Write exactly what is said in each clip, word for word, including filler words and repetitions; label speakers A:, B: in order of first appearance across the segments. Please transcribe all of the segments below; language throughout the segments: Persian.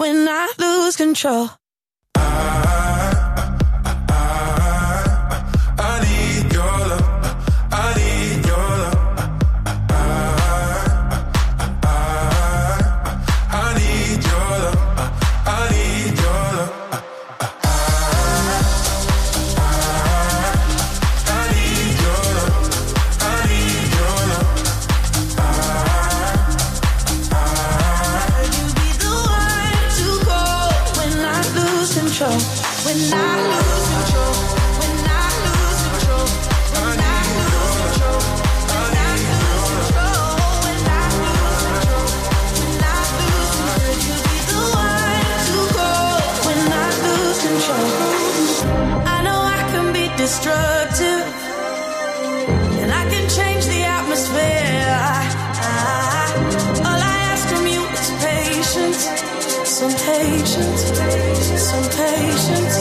A: when I lose control. Destructive, and I can change the atmosphere. I, all I ask from you is patience, some patience, some patience.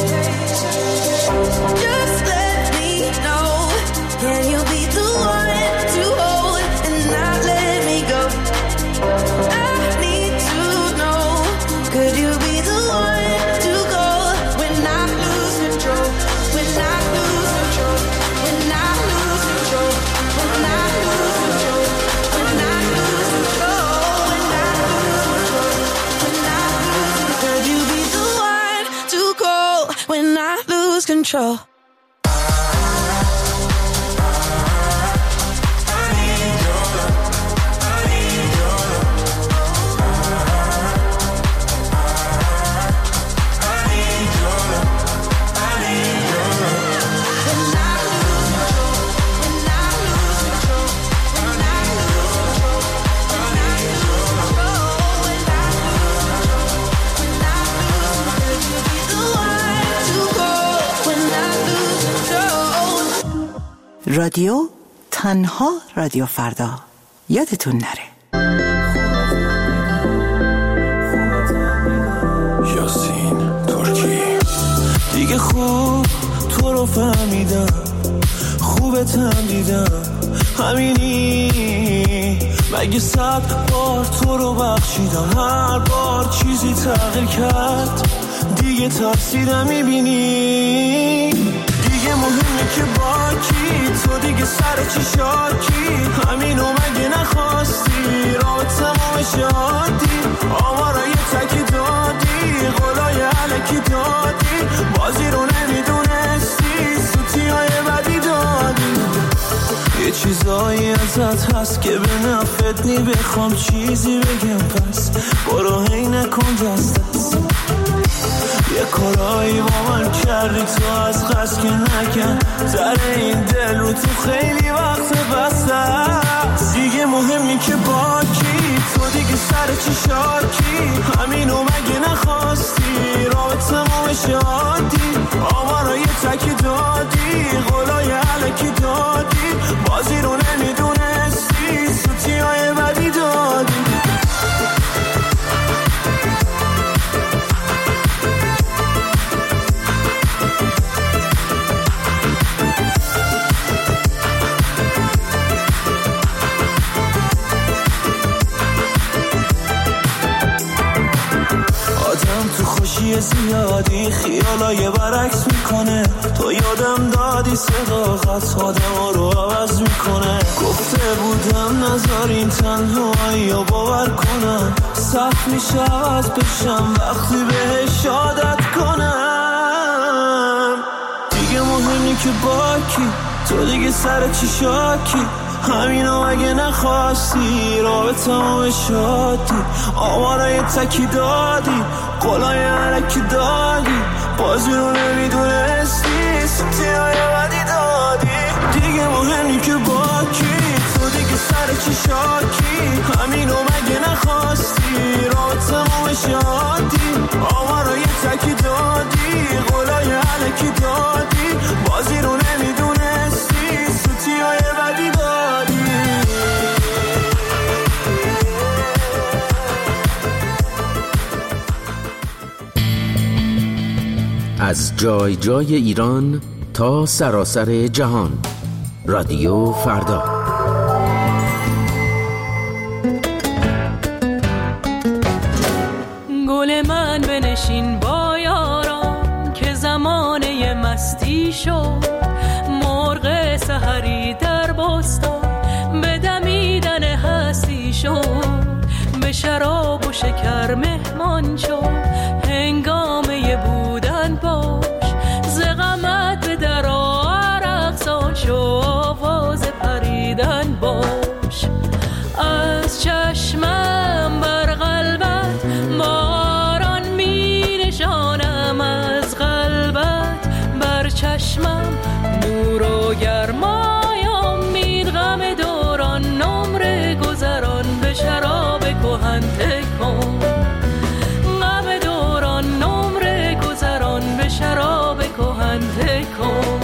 A: Just let me know, can you be the one to hold and not let me go? I need to know, could you be the one to go when I lose control? When I lose control, when I lose control, when I lose control, when I lose control, when I lose control, when I lose control, could you be the one to go when I lose control?
B: رادیو تنها رادیو فردا، یادتون نره.
C: یاسین ترکی دیگه خوب تو رو فهمیدم، خوبتم دیدم، همینی مگه صد بار تو رو بخشیدم، هر بار چیزی تغییر کرد دیگه تاثیرم میبینی، دیگه مهمه که با کی، تو دیگه سر چی شاکی، همینو مگه نخواستی، رابطمو شادی، آمارای تکی دادی، قولای علکی دادی، بازی رو نمیدونستی، سوتی های بدی دادی، یه چیزایی ازت هست که به نفت نی، بخوام چیزی بگم پس برو هی نکن دست دست، یه کارایی با من کردی تو از قصد که نکن، در این دل رو تو خیلی وقت بسته است، دیگه مهمی که با کی، تو دیگه سر چی شاکی، همینو مگه نخواستی، رابطمو شادی، آمارای تکی دادی، قولای علکی دادی، بازی رو نمیدونستی، سوتی های بدی دادی. زیادی خیالای برعکس میکنه، تو یادم دادی صداقت آدم رو عوض میکنه، گفته بودم نذارین تنهایی رو باور کنم، سخت میشه عوض بشم وقتی بهش عادت کنم، دیگه مهمی که با کی، تو دیگه سر چی شاکی، همینو اگه نخواستی، رابطمو شادی، آمارای تکی دادی، قولای علکی دادی، بازی رو نمیدونستی، سوتی های بدی دادی، دیگه مهمی که با کی، تو دیگه سر چی شاکی، همینو مگه نخواستی، رابطمو شادی، آمارای تکی دادی، قولای علکی دادی، بازی رو نمیدونستی، سوتی های بدی دادی.
D: از جای جای ایران تا سراسر جهان، رادیو فردا.
E: گل من بنشین با یاران که زمانه مستی شد. مرغ سحری در بستان به دمیدن هستی شد. به شراب و شکر مهمان شد. هنگامه بودن باش ز غمت به در رقصان شو. آواز پریدن باش از چشمم بر قلبت. باران می نشانم از قلبت بر چشمم. نور و گرمای امید غم دوران نمره گذران به شراب کهن تکن. غم دوران نمره گذران به شراب کهن تکن.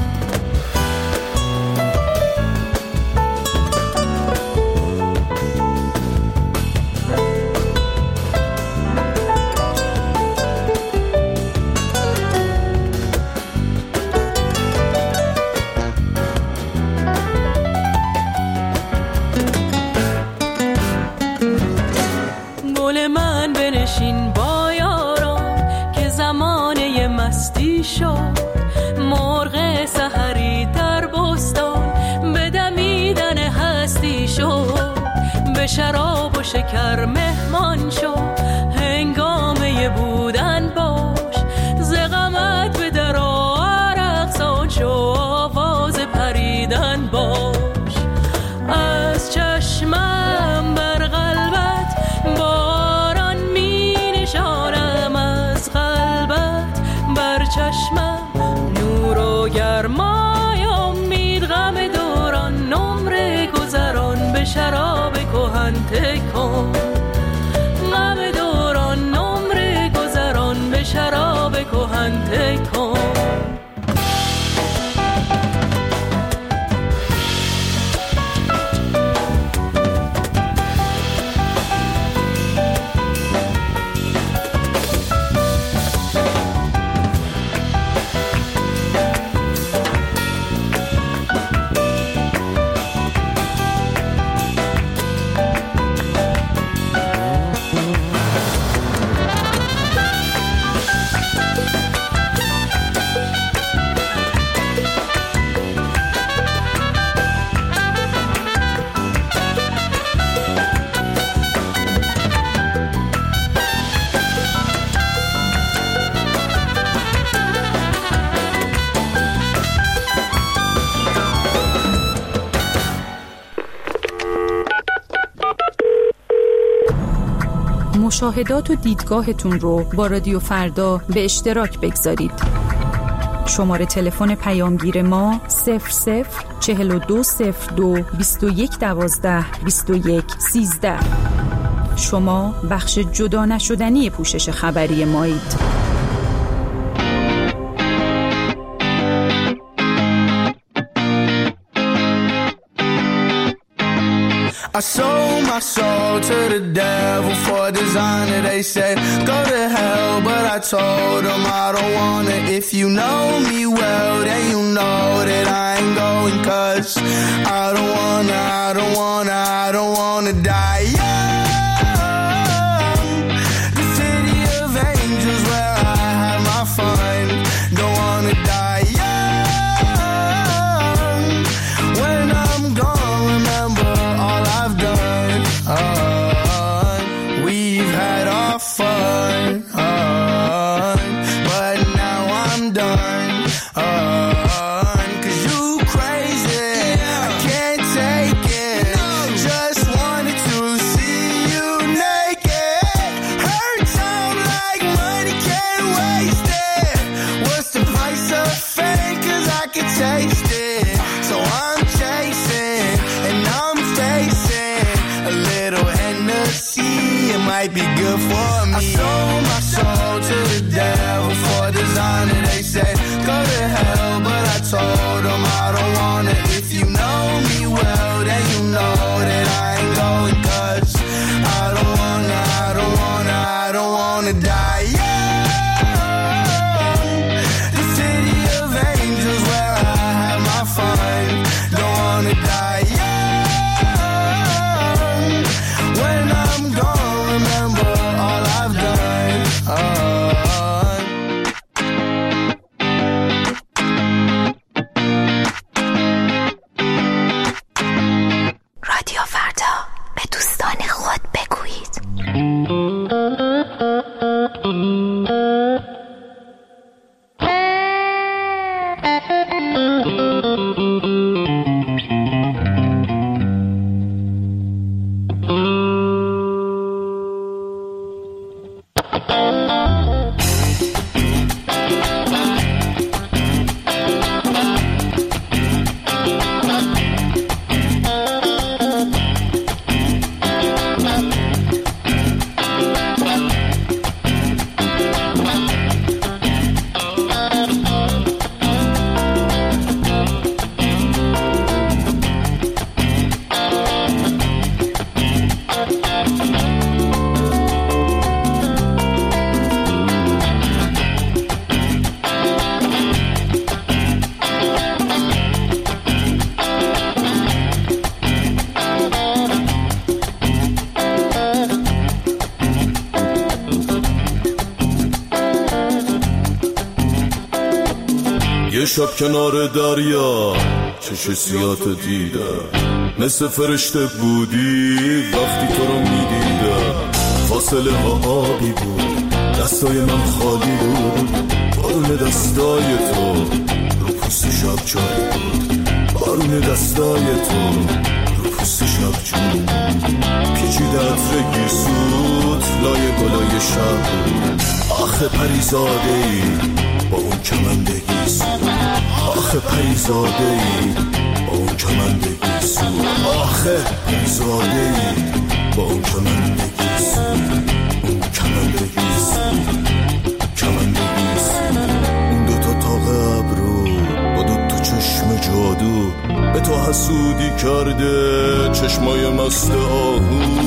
E: مرغ سحری در بستان به دمیدن هستی شد. به شراب و شکر مهمان شو. هنگامه بودن باش ز غمت به در رقصان شو. آواز پریدن باش از چشمم بر قلبت. باران می نشانم از قلبت بر چشمم. نور و گرمای امید غم دوران نمره گذران به شراب کهن تکن. غم دوران نمره گذران به شراب کهن تکن.
F: مشاهدات و دیدگاهتون رو با رادیو فردا به اشتراک بگذارید. شماره تلفن پیامگیر ما صفر صفر چهل و دو صفر دو بیست و یک دوازده بیست و یک سیزده. شما بخش جدا نشدنی پوشش خبری مایید.
C: I sold my soul to the devil for designer. They said go to hell, but I told them I don't wanna. If you know me well, then you know that I ain't going. Cause I don't wanna, I don't wanna, I don't wanna die young. The city of angels where I have my fun. Don't wanna die young. When I'm gone, remember all I've done. Uh, we've had our fun, uh, but now I'm done. Uh, cause you crazy, I can't take it. Just wanted to see you naked. Hurts out like money, can't waste it. What's the price of fame? Cause I can taste it. So I'm chasing and I'm facing a little Hennessy. It might be good for me. I sold my soul to the devil for designer. They said go to hell, but I told them I don't wanna. If you know me well, then you know that I ain't going. Cause I don't wanna, I don't wanna, I don't wanna die young. The city of angels where I have my fun. Don't wanna die young. When I'm gone, remember all I've done. Uh, شب کنار دریا چش سیات دیدم، مثل فرشته بودی وقتی تو رو میدیدم. فاصله ها آبی بود، دستای من خالی بود، بارون دستای تو رو پوست شب جایی بود، بارون دستای تو رو پوست شب جایی بود. پیچیده عطر گیسوت لای گلای شب بود. آخه پریزاده ای با اون کمند گیسو، آخه پریزاده ای با اون کمند گیسو، آخه پریزاده ای با اون کمند گیسو، اون کمند گیسو، کمند گیسو. اون دوتا تاق ابرو با دوتا چشم جادو به تو حسودی کرده، چشمای مست آهو.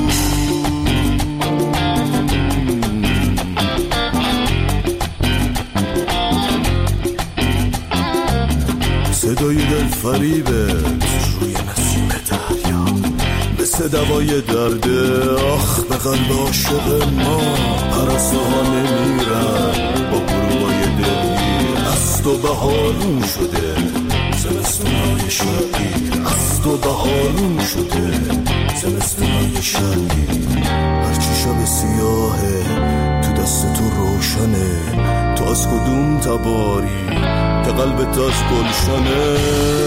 C: صدای دل فریبت روی نسیم دریا مثل دوای درده. آخ به قلب عاشق ما پرسته ها نمیرن با گروهای دلگیر. از تو بهارون شده زمستونای شبگیر، از تو بهارون شده زمستونای شبگیر. هرچی شب سیاهه تو دست تو روشنه، تو از کدوم تباری که قلبت از گلشنه.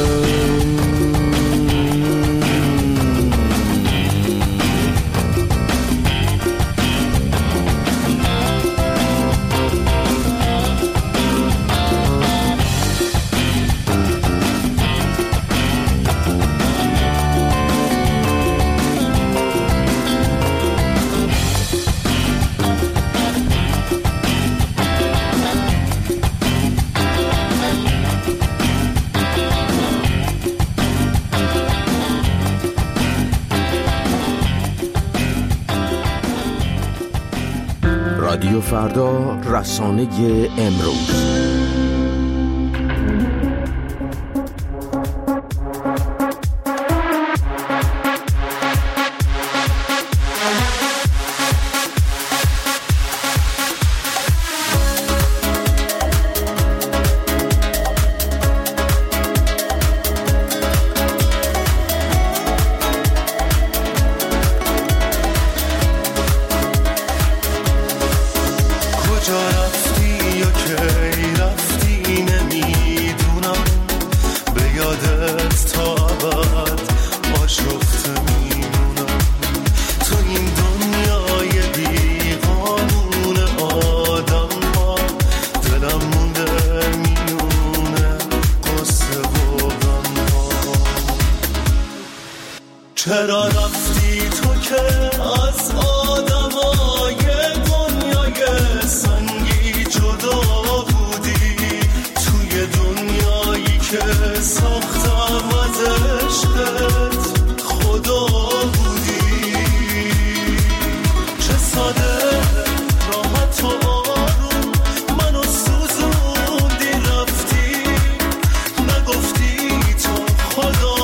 D: رادیو فردا، رسانه امروز.
C: چرا رفتی تو که از آدمای دنیای سنگی جدا بودی، توی دنیایی که ساختم از عشقت خدا بودی. چه ساده راحت و آروم منو سوزوندی رفتی، نگفتی تو خدا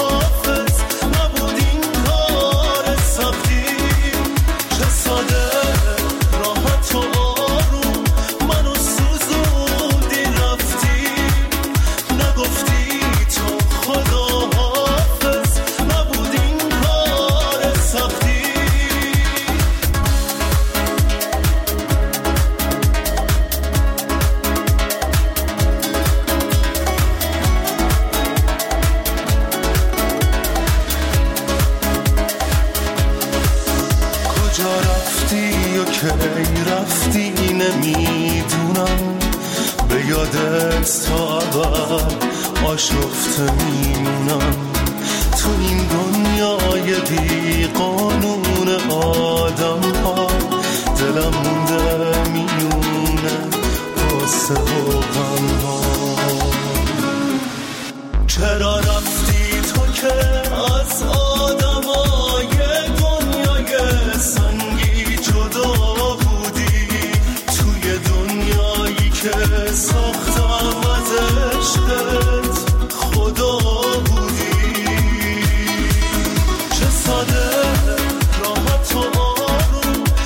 C: کی رفتی نمیدونم، به یادت تا ابد آشفته میمونم. تو این دنیای بی قانون آدم ها دلم مونده میونه قصه و غم ها. چرا رفتی تو که از آدمای دنیای سنگی جدا بودی، توی دنیایی که ساختم از عشقت خدا بودی. چه ساده راحت و آروم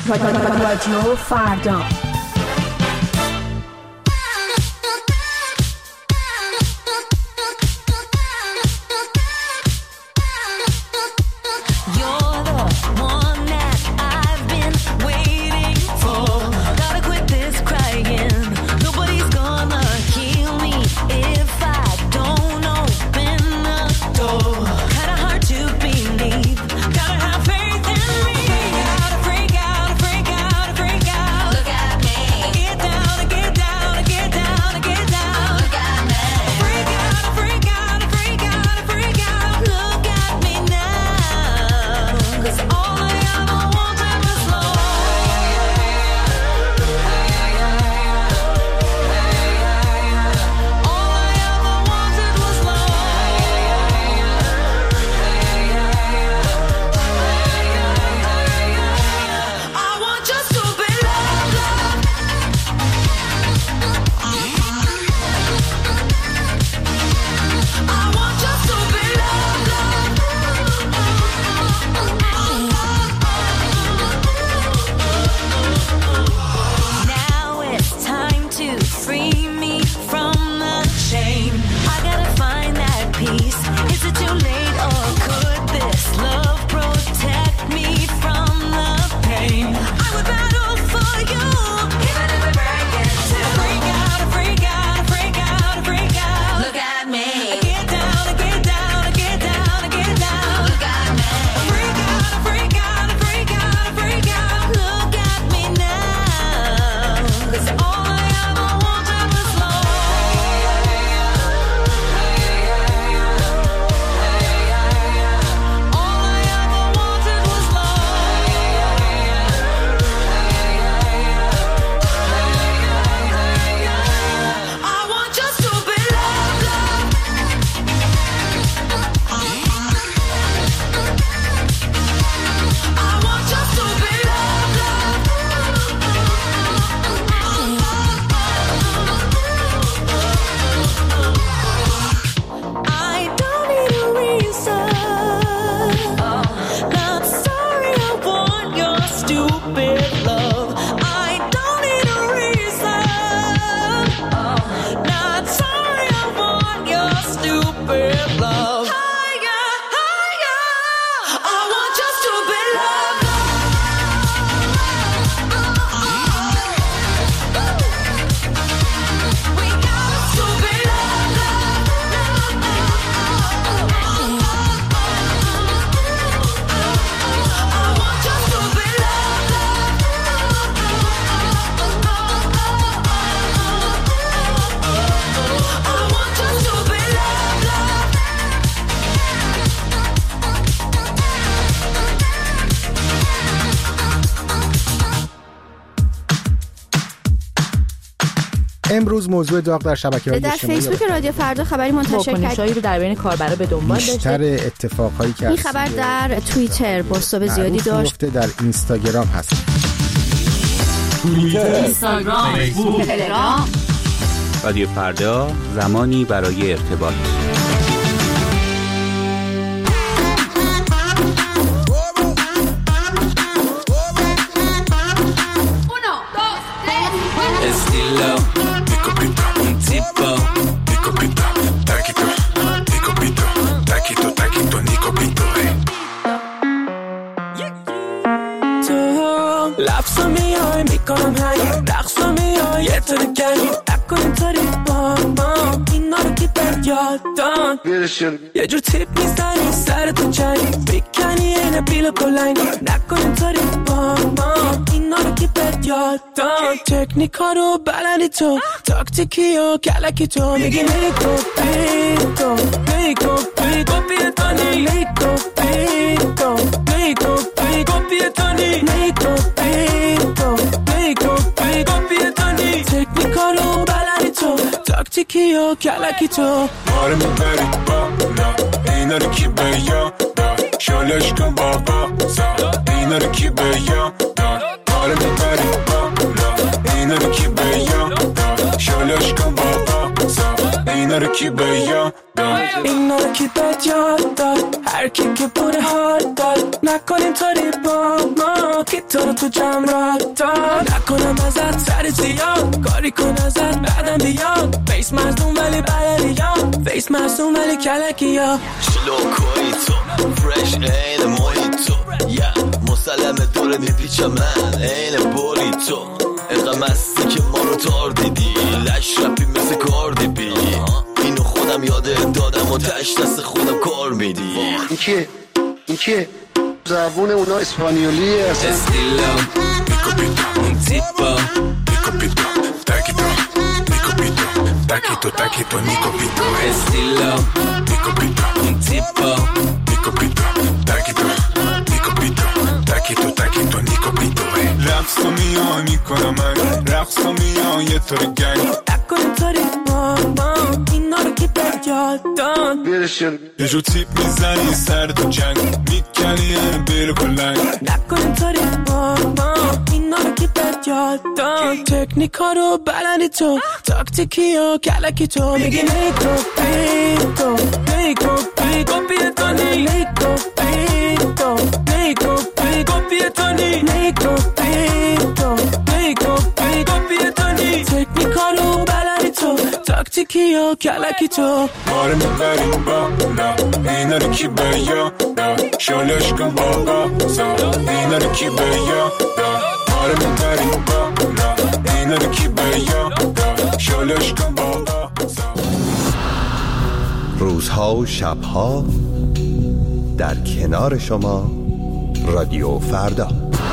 F: رادیو فردا.
G: امروز موضوع داغ در شبکه‌های
H: در
G: اجتماعی
H: فیسبوک رادیو فردا خبری منتشر
F: واکنش‌هایی رو در بین کاربرا به دنبال داشته.
G: بیشتر اتفاقهایی که
H: این خبر در توییتر بازتاب زیادی داشت.
G: در اینستاگرام هست.
C: توییتر،
F: اینستاگرام، فیسبوک، تلگرام.
I: رادیو فردا، زمانی برای ارتباط.
C: Estilo, pico pito, tipo, pico pito, taquito, pico pito, taquito, taquito, nico pito, eh. لفظا میای میکنم هنگی رقصا میای یه تو نگنی نکن اینطوری با ما اینا رو که بد یادان یه جور تیپ میزنی سر تو جنگی بکنی اینه بیل بلنگی نکن اینطوری با ما اینا رو که بد یادان تکنیکا رو بلدی تو تاکتیکی و کلکی تو میگی نیکو پیکو نیکو پیکو پیتانی نیکو پیکو نیکو پیکو پیتانی نیکو پیکو نیکو پیکو پیتانی تکنیکا رو بلدی تو تاکتیکی و کلکی تو آره میبری بالا اینا رو کی به یادار شالش کن بابا زا اینا رو کی به یادار آره میبری بالا اینا رو کی به یادار شالش کن بابا زا اینا اینا رو کی به یاد داد اینا رو کی به یاد داد هر کی که بوده حال داد نکنیم طوری با ما کی تو رو تو جمع را داد نکنم ازت سر زیاد کاری کن ازت بعدم بیاد فیس مزدون ولی بلدی یاد فیس مزدون ولی کلکی یا
J: شلوکوی تو فرش این محیط تو یا مسلمه دوره میپیچم من این بولی تو اینقدر مستی که ما رو تار دیدی لش رپی مثل کاردی بی اینو خودم یاده دادم و تش دست خودم کار میدی
K: این کیه؟ این کیه؟ زبون اونا اسپانیولیه اصلا
C: استیلام میکو پیتو اون تیپا میکو پیتو تاکی تو میکو پیتو تاکی تو تاکی تو میکو پیتو استیلام میکو پیتو اون تیپا میکو پیتو تاکی تو میکو پیتو تاکی تو تاکی تو میکو پیتو رقص و میان میکنم من رقص و میان یه طور گنگ نکنیم طوری ماما اینا رو که به یاد داد
K: بیرشون
C: یه جو تیپ میزنی سر تو جنگ میکنی هم بیل کلنگ نکنیم طوری ماما اینا رو که به یاد داد تکنیکا رو بلندی تو تاکتیکی و کلکی تو میگی نیکو پیتو نیکو پیتو پیتونی نیکو پیتو نیکو پیتو پیتونی نیکو پیتو نیکو پیتو پیتونی تکنیکا رو بلندی تو تاکتیکی و کلکی تو ماره میبریم بالا اینا رو کی به یاد شالش کن بابا سا اینا رو کی به یاد ماره میبریم بالا اینا رو کی به یاد شالش کن بابا سا
J: روزها و شبها در کنار شما رادیو فردا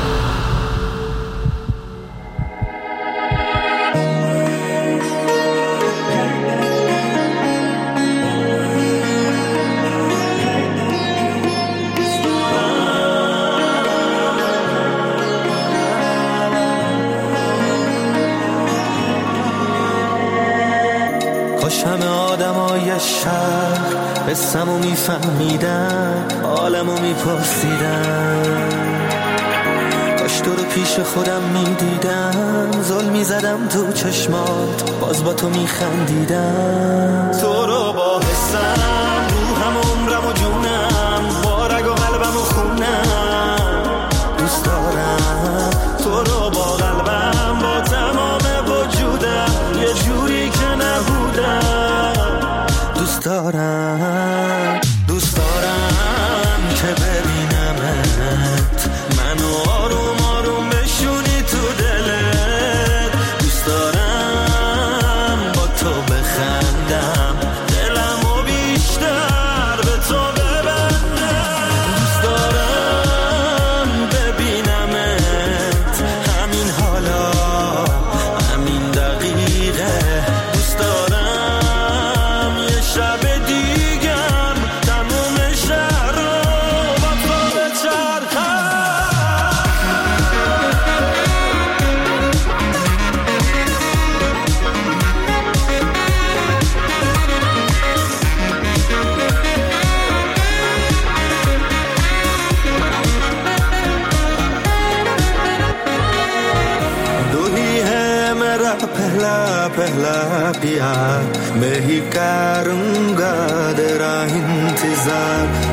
C: کاش همه آدمای شهر قصه‌مو میفهمیدن حالمو میپرسیدن کاش تو رو پیش خودم میدیدم ظلم میزدم تو چشمات باز با تو میخندیدم تو رو با حسم روحم و عمرم و جونم با رگ و قلبم و خونم دوست دارم تو رو با قلبم با تمام وجودم یه جوری که نبودم دوست دارم دوست دارم که ببینمت منو آروم آروم بشونی تو دلت دوست دارم با تو بخندم دلمو بیشتر به تو ببندم دوست دارم ببینمت همین حالا همین دقیقه دوست دارم یه شب دیگم تموم شهر رو با تو بچرخم दो ही है मेरा पहला पहला प्यार मैं ही करूँगा तेरा इंतजार